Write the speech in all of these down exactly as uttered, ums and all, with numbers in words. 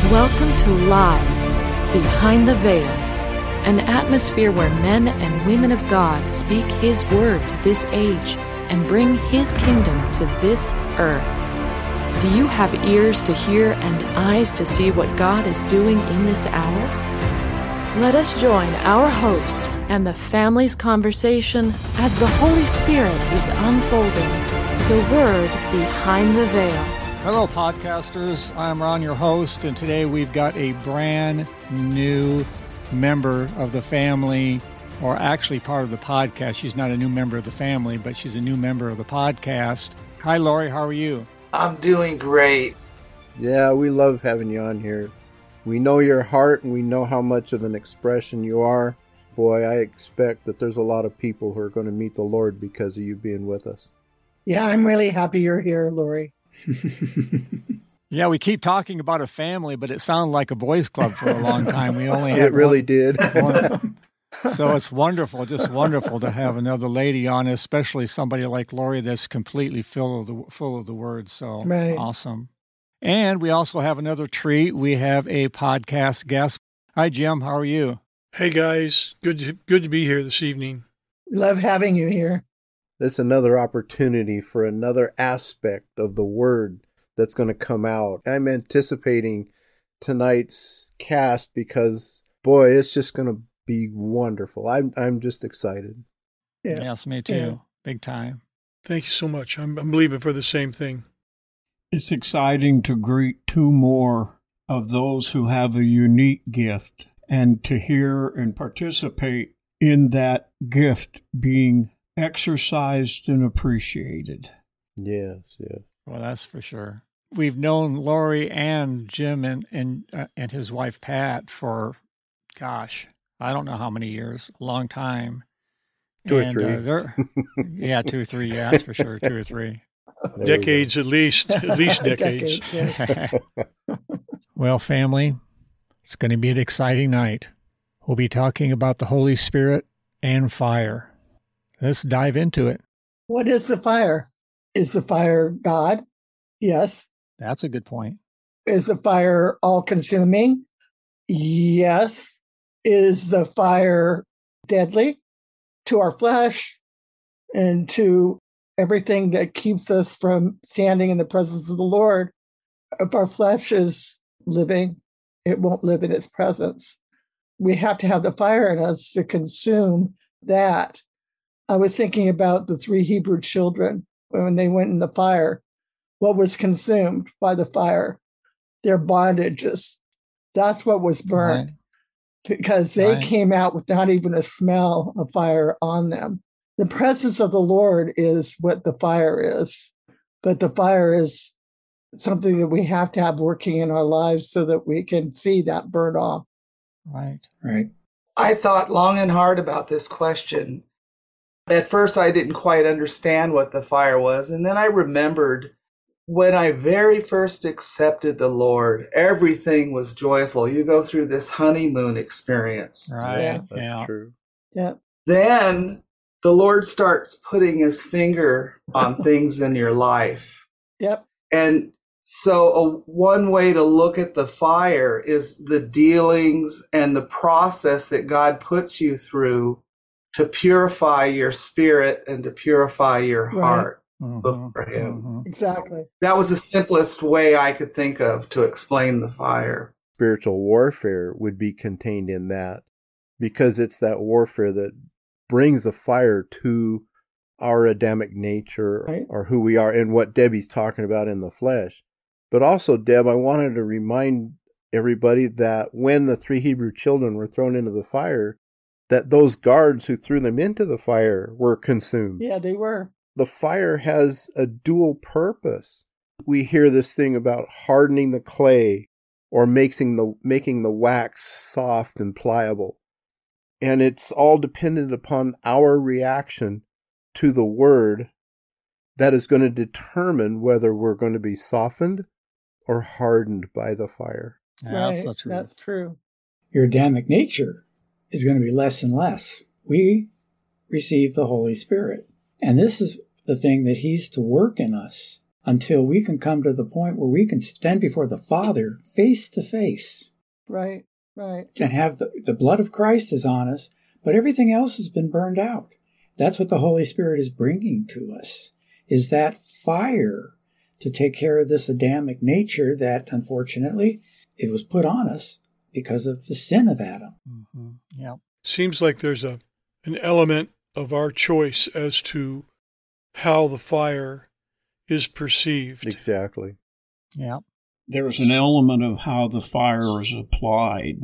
Welcome to Live, Behind the Veil, an atmosphere where men and women of God speak His word to this age and bring His kingdom to this earth. Do you have ears to hear and eyes to see what God is doing in this hour? Let us join our host and the family's conversation as the Holy Spirit is unfolding the Word behind the veil. Hello, podcasters. I'm Ron, your host, and today we've got a brand new member of the family, or actually part of the podcast. She's not a new member of the family, but she's a new member of the podcast. Hi, Lori. How are you? I'm doing great. Yeah, we love having you on here. We know your heart, and we know how much of an expression you are. Boy, I expect that there's a lot of people who are going to meet the Lord because of you being with us. Yeah, I'm really happy you're here, Lori. Yeah, we keep talking about a family, but it sounded like a boys' club for a long time. We only had It really one, did. one. So it's wonderful, just wonderful to have another lady on, especially somebody like Lori that's completely full of the full of the Word. So Right. Awesome. And we also have another treat. We have a podcast guest. Hi, Jim. How are you? Hey guys, good to, good to be here this evening. Love having you here. That's another opportunity for another aspect of the Word that's going to come out. I'm anticipating tonight's cast because, boy, it's just going to be wonderful. I'm I'm just excited. Yeah. Yes, me too. Yeah. Big time. Thank you so much. I'm, I'm believing for the same thing. It's exciting to greet two more of those who have a unique gift and to hear and participate in that gift being exercised and appreciated. Yes, yes. Well, that's for sure. We've known Lori and Jim and and, uh, and his wife Pat for, gosh, I don't know how many years, a long time. Two or And, three. Uh, they're- yeah, two or three. Yeah, that's for sure. Two or three. There we Decades at least, at least decades. Decades, yes. Well, family, it's going to be an exciting night. We'll be talking about the Holy Spirit and fire. Let's dive into it. What is the fire? Is the fire God? Yes. That's a good point. Is the fire all-consuming? Yes. Is the fire deadly to our flesh and to everything that keeps us from standing in the presence of the Lord? If our flesh is living, it won't live in its presence. We have to have the fire in us to consume that. I was thinking about the three Hebrew children when they went in the fire. What was consumed by the fire? Their bondages. That's what was burned. Right. Because they Right. came out without even a smell of fire on them. The presence of the Lord is what the fire is, but the fire is something that we have to have working in our lives so that we can see that burn off. Right. Right. I thought long and hard about this question. At first, I didn't quite understand what the fire was. And then I remembered when I very first accepted the Lord, everything was joyful. You go through this honeymoon experience. Right. Yeah. That's Yeah. true. Yeah. Then the Lord starts putting his finger on things in your life. Yep. And so a, one way to look at the fire is the dealings and the process that God puts you through to purify your spirit and to purify your Right. heart Mhm. before him. Mhm. Exactly. That was the simplest way I could think of to explain the fire. Spiritual warfare would be contained in that because it's that warfare that brings the fire to our Adamic nature Right. or who we are and what Debbie's talking about in the flesh. But also, Deb, I wanted to remind everybody that when the three Hebrew children were thrown into the fire, that those guards who threw them into the fire were consumed. Yeah, they were. The fire has a dual purpose. We hear this thing about hardening the clay or making the making the wax soft and pliable. And it's all dependent upon our reaction to the word that is going to determine whether we're going to be softened or hardened by the fire. Yeah, right. That's so true. That's true. Your Adamic nature is going to be less and less. We receive the Holy Spirit. And this is the thing that He's to work in us. until we can come to the point where we can stand before the Father face to face. Right, right. And have the, the blood of Christ is on us, but everything else has been burned out. That's what the Holy Spirit is bringing to us, is that fire to take care of this Adamic nature that, unfortunately, it was put on us because of the sin of Adam. Mm-hmm. Yeah. Seems like there's a an element of our choice as to how the fire is perceived. Exactly. Yeah. There's an element of how the fire is applied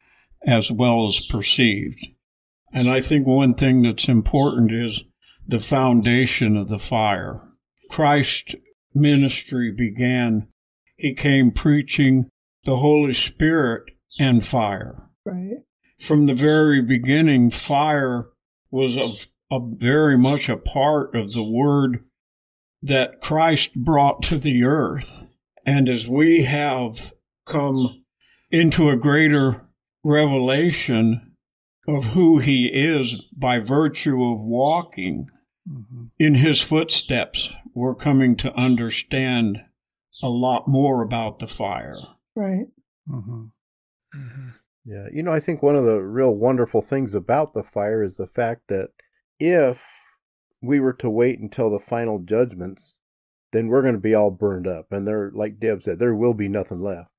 as well as perceived. And I think one thing that's important is the foundation of the fire. Christ's ministry began, he came preaching the Holy Spirit and fire. Right. From the very beginning, fire was a, a very much a part of the word that Christ brought to the earth. And as we have come into a greater revelation of who he is by virtue of walking mm-hmm. in his footsteps, we're coming to understand a lot more about the fire. Right. Mm-hmm. Mm-hmm. Yeah, you know, I think one of the real wonderful things about the fire is the fact that if we were to wait until the final judgments, then we're going to be all burned up. And there, like Deb said, there will be nothing left.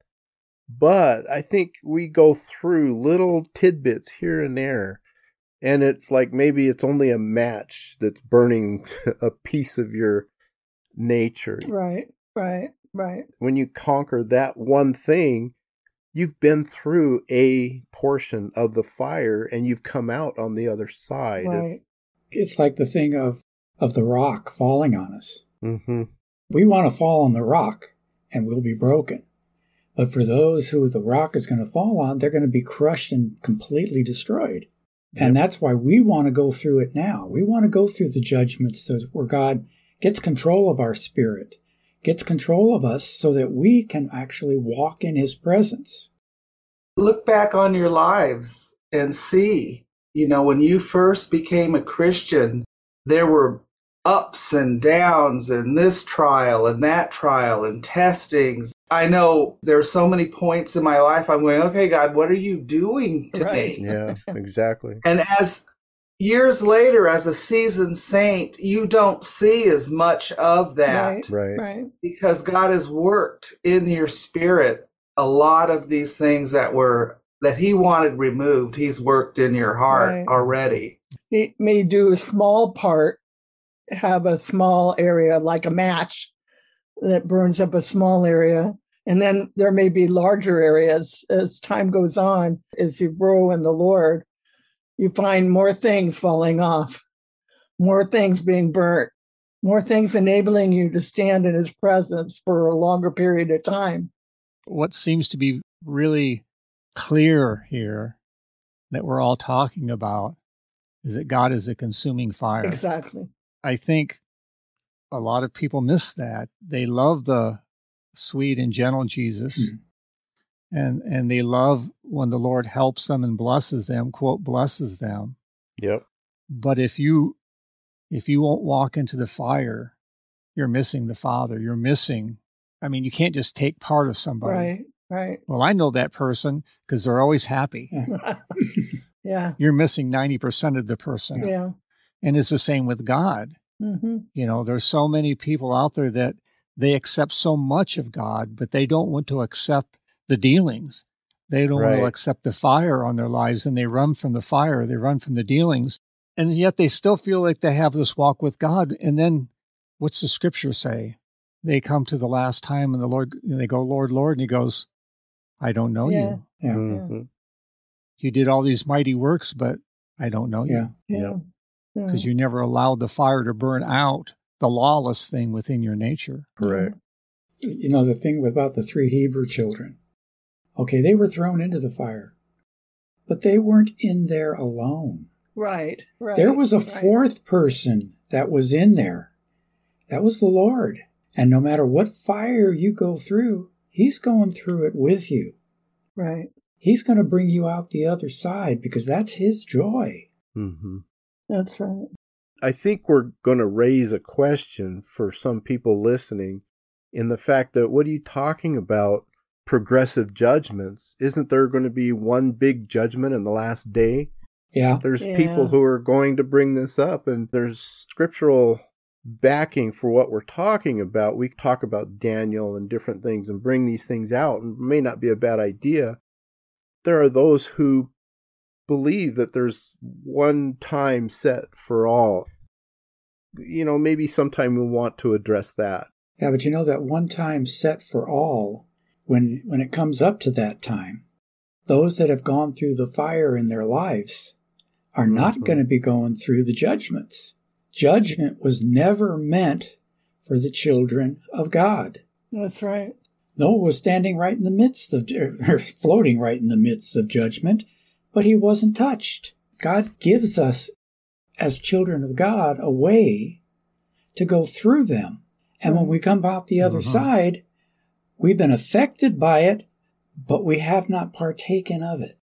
But I think we go through little tidbits here and there, and it's like maybe it's only a match that's burning a piece of your nature. Right, right, right. When you conquer that one thing, you've been through a portion of the fire and you've come out on the other side. Right. Of, It's like the thing of, of the rock falling on us. mm-hmm. We want to fall on the rock and we'll be broken. But for those who the rock is going to fall on, they're going to be crushed and completely destroyed. Yep. And that's why we want to go through it now. We want to go through the judgments so where God gets control of our spirit, gets control of us so that we can actually walk in his presence. Look back on your lives and see, you know, when you first became a Christian, there were ups and downs and this trial and that trial and testings. I know there's so many points in my life I'm going, okay, God, what are you doing to Right. me? Yeah, exactly. And as years later, as a seasoned saint, you don't see as much of that. Right, Right. right. Because God has worked in your spirit a lot of these things that were that he wanted removed. He's worked in your heart Right. already. He may do a small part, have a small area like a match that burns up a small area. And then there may be larger areas as time goes on, as you grow in the Lord, you find more things falling off, more things being burnt, more things enabling you to stand in his presence for a longer period of time. What seems to be really clear here that we're all talking about is that God is a consuming fire. Exactly. I think a lot of people miss that. They love the sweet and gentle Jesus, mm-hmm. and and they love when the Lord helps them and blesses them, quote, blesses them. Yep. But if you if you won't walk into the fire, you're missing the Father. You're missing, I mean, you can't just take part of somebody. Right, right. Well, I know that person because they're always happy. Yeah. You're missing ninety percent of the person. Yeah. And it's the same with God. Mm-hmm. You know, there's so many people out there that they accept so much of God, but they don't want to accept the dealings. They don't Right. want to accept the fire on their lives, and they run from the fire. They run from the dealings. And yet they still feel like they have this walk with God. And then what's the scripture say? They come to the last time and the Lord, and they go, Lord, Lord. And he goes, I don't know Yeah. you. Yeah. Mm-hmm. You did all these mighty works, but I don't know Yeah. you. Yeah. Yeah. Because you never allowed the fire to burn out the lawless thing within your nature. Correct. You know, the thing about the three Hebrew children. Okay, they were thrown into the fire, but they weren't in there alone. Right, right. There was a right. fourth person that was in there. That was the Lord. And no matter what fire you go through, he's going through it with you. Right. He's going to bring you out the other side because that's his joy. Mm-hmm. That's right. I think we're going to raise a question for some people listening. in the fact that, what are you talking about? Progressive judgments. Isn't there going to be one big judgment in the last day? Yeah. There's Yeah. people who are going to bring this up, and there's scriptural backing for what we're talking about. We talk about Daniel and different things and bring these things out, and it may not be a bad idea. There are those who believe that there's one time set for all. You know, maybe sometime we'll want to address that. Yeah, but you know that one time set for all, when when it comes up to that time, those that have gone through the fire in their lives are not mm-hmm. going to be going through the judgments. Judgment was never meant for the children of God. That's right. Noah was standing right in the midst of, or floating right in the midst of judgment, but he wasn't touched. God gives us, as children of God, a way to go through them. And when we come out the other mm-hmm. side, we've been affected by it, but we have not partaken of it.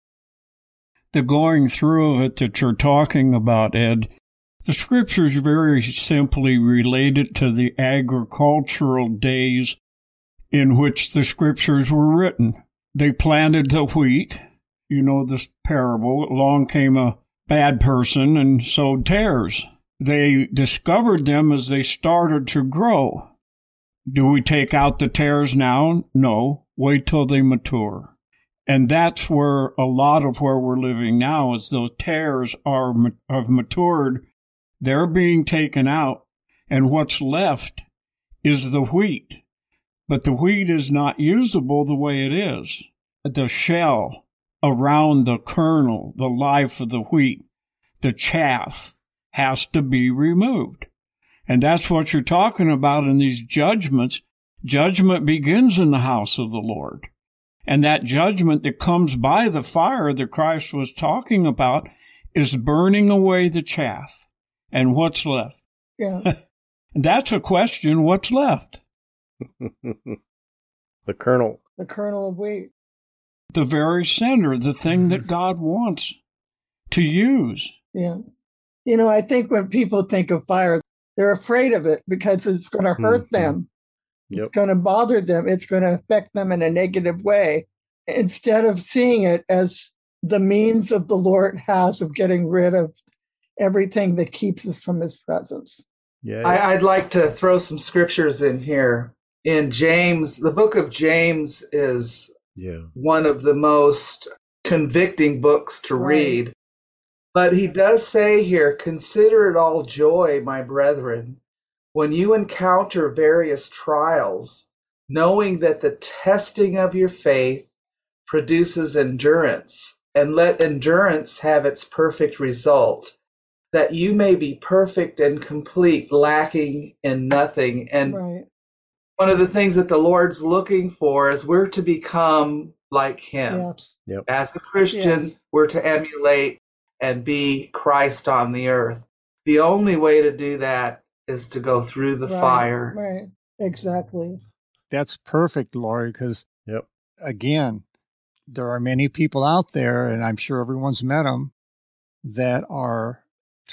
The going through of it that you're talking about, Ed, the scriptures very simply relate it to the agricultural days in which the scriptures were written. They planted the wheat. You know this parable. Along came a bad person and sowed tares. They discovered them as they started to grow. Do we take out the tares now? No. Wait till they mature. And that's where a lot of where we're living now is those tares are have matured. They're being taken out. And what's left is the wheat. But the wheat is not usable the way it is. The shell around the kernel, the life of the wheat, the chaff, has to be removed. And that's what you're talking about in these judgments. Judgment begins in the house of the Lord. And that judgment that comes by the fire that Christ was talking about is burning away the chaff. And what's left? Yeah. That's a question, what's left? The kernel. The kernel of wheat. The very center, the thing that God wants to use. Yeah. You know, I think when people think of fire, they're afraid of it because it's going to hurt mm-hmm. them. Yep. It's going to bother them. It's going to affect them in a negative way, instead of seeing it as the means of the Lord has of getting rid of everything that keeps us from his presence. Yeah. I, I'd like to throw some scriptures in here. In James, the book of James is yeah. one of the most convicting books to right. read. But he does say here, consider it all joy, my brethren, when you encounter various trials, knowing that the testing of your faith produces endurance, and let endurance have its perfect result, that you may be perfect and complete, lacking in nothing. And right. one of the things that the Lord's looking for is we're to become like him. Yes. Yep. As a Christian, yes. we're to emulate and be Christ on the earth. The only way to do that is to go through the right, fire. Right, exactly. That's perfect, Lori, because, yep. again, there are many people out there, and I'm sure everyone's met them, that are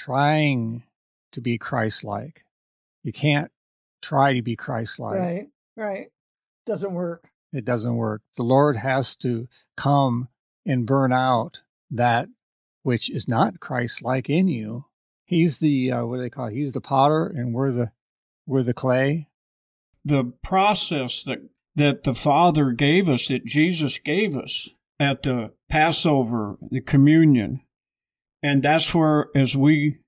trying to be Christ-like. You can't try to be Christ-like. Right, right. Doesn't work. It doesn't work. The Lord has to come and burn out that which is not Christ-like in you. He's the, uh, what do they call it? He's the potter, and we're the, we're the clay. The process that, that the Father gave us, that Jesus gave us at the Passover, the communion, and that's where, as we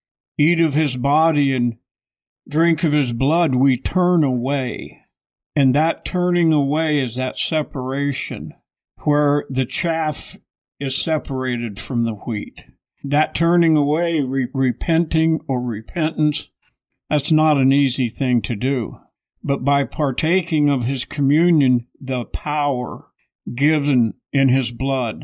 eat of his body and drink of his blood, we turn away. And that turning away is that separation where the chaff is separated from the wheat. That turning away, re- repenting or repentance, that's not an easy thing to do. But by partaking of his communion, the power given in his blood,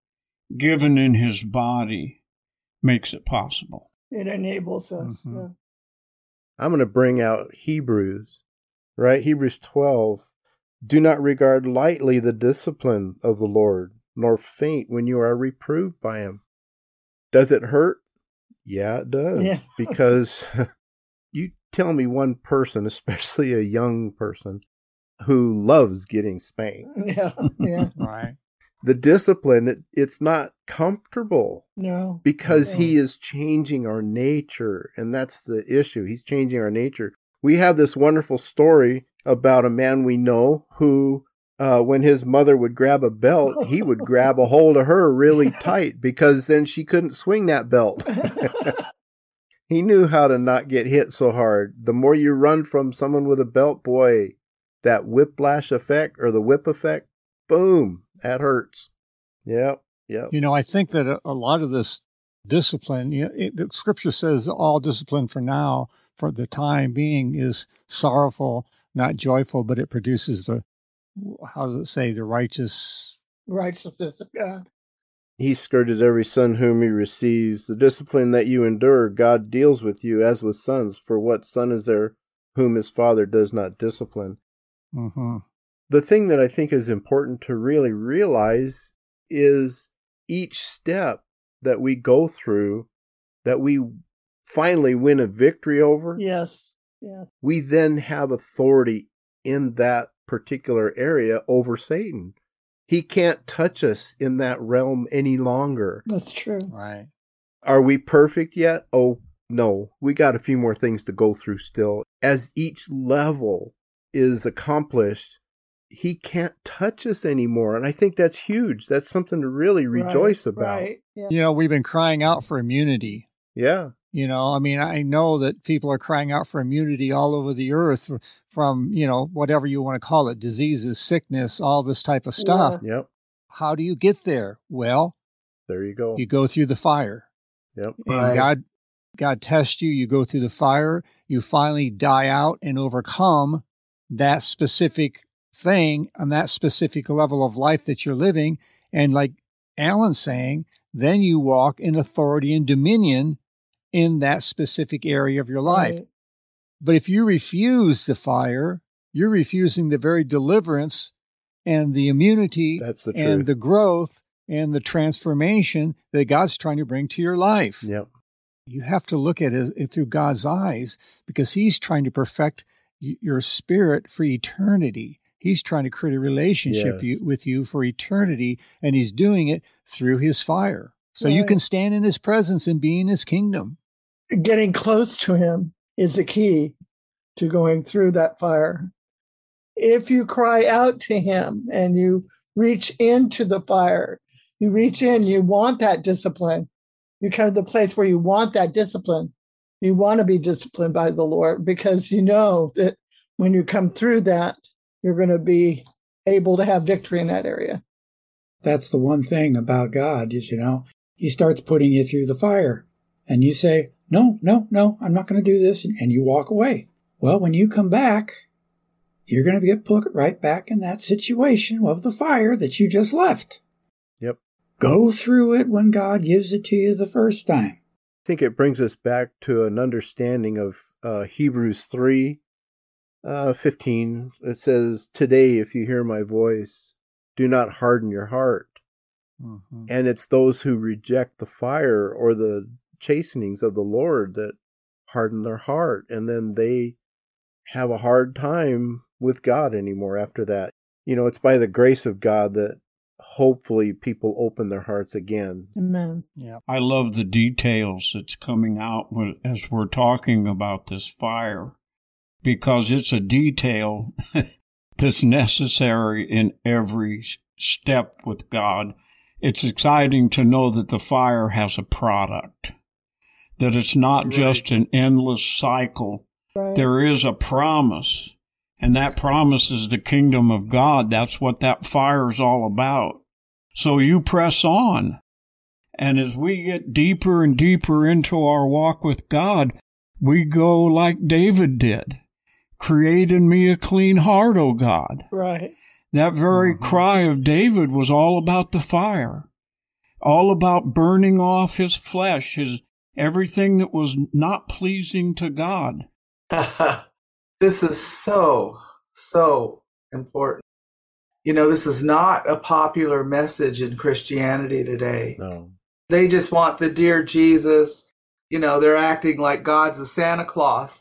given in his body, makes it possible. It enables us. Mm-hmm. Yeah. I'm going to bring out Hebrews, right? Hebrews twelve. Do not regard lightly the discipline of the Lord, nor faint when you are reproved by him. Does it hurt? Yeah, it does. Yeah. Because you tell me one person, especially a young person, who loves getting spanked. Yeah, yeah. Right. The discipline, it, it's not comfortable. No. Because no. he is changing our nature, and that's the issue. He's changing our nature. We have this wonderful story about a man we know who, uh, when his mother would grab a belt, he would grab a hold of her really tight because then she couldn't swing that belt. He knew how to not get hit so hard. The more you run from someone with a belt, boy, that whiplash effect or the whip effect, boom, that hurts. Yep, yep. You know, I think that a, a lot of this discipline, you know, it, the scripture says all discipline for now, for the time being, is sorrowful, not joyful, but it produces the, how does it say, the righteous... righteousness of God. He skirted every son whom he receives. The discipline that you endure, God deals with you as with sons. For what son is there whom his father does not discipline? Mm-hmm. The thing that I think is important to really realize is each step that we go through, that we finally win a victory over, Yes, yes. we then have authority in that particular area over Satan. He can't touch us in that realm any longer. That's true. Right. Are we perfect yet? Oh, no. We got a few more things to go through still. As each level is accomplished, he can't touch us anymore. And I think that's huge. That's something to really rejoice right, about. Right. Yeah. You know, we've been crying out for immunity. Yeah. You know, I mean, I know that people are crying out for immunity all over the earth from, you know, whatever you want to call it, diseases, sickness, all this type of stuff. Yep. How do you get there? Well, there you go. You go through the fire. Yep. And Right. God, God tests you. You go through the fire. You finally die out and overcome that specific thing on that specific level of life that you're living. And like Alan's saying, then you walk in authority and dominion in that specific area of your life. Right. But if you refuse the fire, you're refusing the very deliverance and the immunity That's the and truth. the growth and the transformation that God's trying to bring to your life. Yep. You have to look at it, it through God's eyes because he's trying to perfect y- your spirit for eternity. He's trying to create a relationship Yes. you, with you for eternity, and he's doing it through his fire. So you Right. can stand in his presence and be in his kingdom. Getting close to him is the key to going through that fire. If you cry out to him and you reach into the fire, you reach in, you want that discipline. You come to the place where you want that discipline. You want to be disciplined by the Lord because you know that when you come through that, you're going to be able to have victory in that area. That's the one thing about God is, you know, he starts putting you through the fire and you say, no, no, no, I'm not going to do this. And you walk away. Well, when you come back, you're going to get put right back in that situation of the fire that you just left. Yep. Go through it when God gives it to you the first time. I think it brings us back to an understanding of uh, Hebrews three, uh, fifteen. It says, today, if you hear my voice, do not harden your heart. Mm-hmm. And it's those who reject the fire or the chastenings of the Lord that harden their heart. And then they have a hard time with God anymore after that. You know, it's by the grace of God that hopefully people open their hearts again. Amen. Yeah. I love the details that's coming out when- as we're talking about this fire, because it's a detail that's necessary in every step with God. It's exciting to know that the fire has a product, that it's not Right. just an endless cycle. Right. There is a promise, and that promise is the kingdom of God. That's what that fire is all about. So you press on. And as we get deeper and deeper into our walk with God, we go like David did. Create in me a clean heart, O God. Right. That very Mhm. cry of David was all about the fire, all about burning off his flesh, his everything that was not pleasing to God. This is so, so important. You know, this is not a popular message in Christianity today. No. They just want the dear Jesus. You know, they're acting like God's a Santa Claus.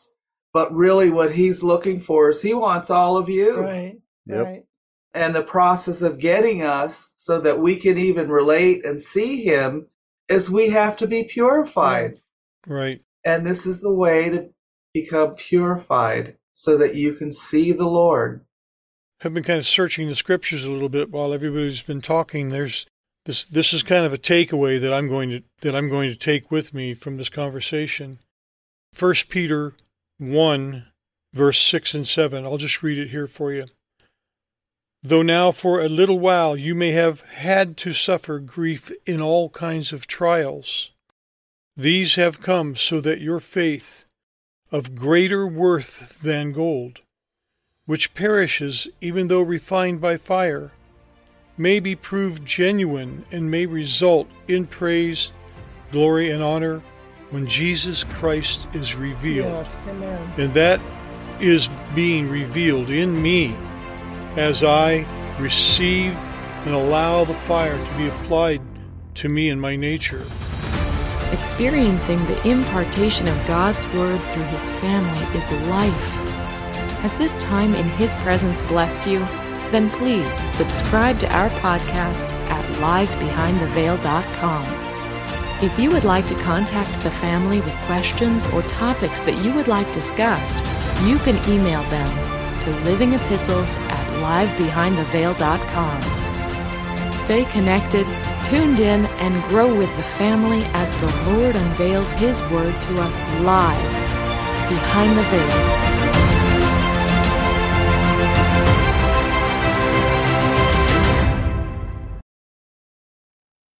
But really what he's looking for is he wants all of you. Right. Yep. Right. And the process of getting us so that we can even relate and see him is we have to be purified. Right. And this is the way to become purified so that you can see the Lord. I've been kind of searching the scriptures a little bit while everybody's been talking. There's this this is kind of a takeaway that I'm going to that I'm going to take with me from this conversation. First Peter one, verse six and seven. I'll just read it here for you. Though now for a little while you may have had to suffer grief in all kinds of trials, these have come so that your faith, of greater worth than gold, which perishes even though refined by fire, may be proved genuine and may result in praise, glory, and honor when Jesus Christ is revealed. Yes, amen. And that is being revealed in me as I receive and allow the fire to be applied to me in my nature. Experiencing the impartation of God's Word through His family is life. Has this time in His presence blessed you? Then please subscribe to our podcast at live behind the veil dot com. If you would like to contact the family with questions or topics that you would like discussed, you can email them to living epistles at live behind the veil dot com. Stay connected, tuned in, and grow with the family as the Lord unveils His Word to us live behind the veil.